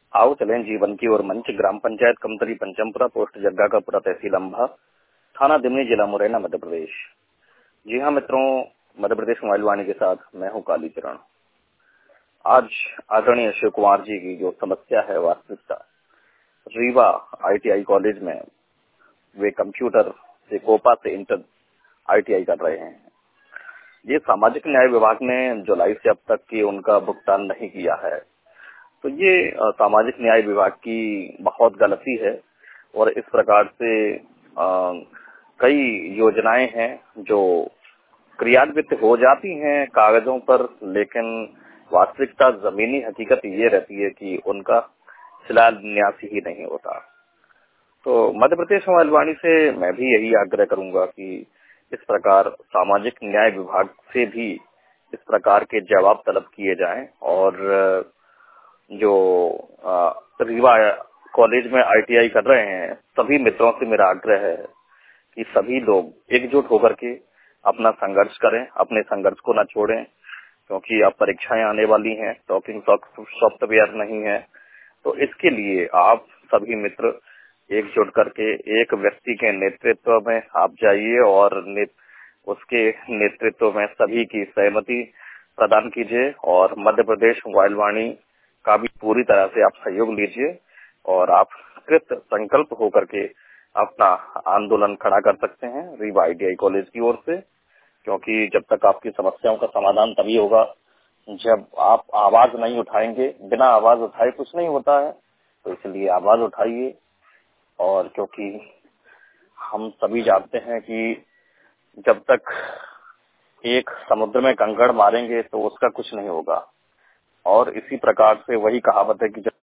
आओ चलें जीवन की ओर मंच। ग्राम पंचायत कमतरी पंचमपुरा, पोस्ट जग्गाकापुरा, तहसील अम्भा, थाना दिमनी, जिला मुरैना, मध्य प्रदेश। जी हाँ मित्रों, मध्य प्रदेश मोबाइल वाणी के साथ मैं हूँ कालीचरण। आज आदरणीय अशोक कुमार जी की जो समस्या है वास्तविकता, रीवा ITI कॉलेज में वे कंप्यूटर से कोपा से इंटर ITI कर रहे हैं। ये सामाजिक न्याय विभाग ने जुलाई से अब तक की उनका भुगतान नहीं किया है, तो ये सामाजिक न्याय विभाग की बहुत गलती है। और इस प्रकार से कई योजनाएं हैं जो क्रियान्वित हो जाती हैं कागजों पर, लेकिन वास्तविकता जमीनी हकीकत ये रहती है कि उनका शिलान्यास ही नहीं होता। तो मध्य प्रदेश मोबाइल वाणी से मैं भी यही आग्रह करूंगा कि इस प्रकार सामाजिक न्याय विभाग से भी इस प्रकार के जवाब तलब किए जाएं। और जो रीवा कॉलेज में ITI कर रहे हैं, सभी मित्रों से मेरा आग्रह है कि सभी लोग एकजुट होकर के अपना संघर्ष करें, अपने संघर्ष को न छोड़ें, क्योंकि अब परीक्षाएं आने वाली हैं, टॉकिंग सॉफ्टवेयर नहीं है। तो इसके लिए आप सभी मित्र एकजुट करके एक व्यक्ति के नेतृत्व में आप जाइए और उसके नेतृत्व में सभी की सहमति प्रदान कीजिए और मध्य प्रदेश मोबाइल वाणी का भी पूरी तरह से आप सहयोग लीजिए और आप कृत संकल्प होकर के अपना आंदोलन खड़ा कर सकते हैं रीवा ITI कॉलेज की ओर से। क्योंकि जब तक आपकी समस्याओं का समाधान तभी होगा जब आप आवाज नहीं उठाएंगे। बिना आवाज उठाए कुछ नहीं होता है, तो इसलिए आवाज उठाइए। और क्योंकि हम सभी जानते हैं कि जब तक एक समुद्र में कंकड़ मारेंगे तो उसका कुछ नहीं होगा। और इसी प्रकार से वही कहावत है कि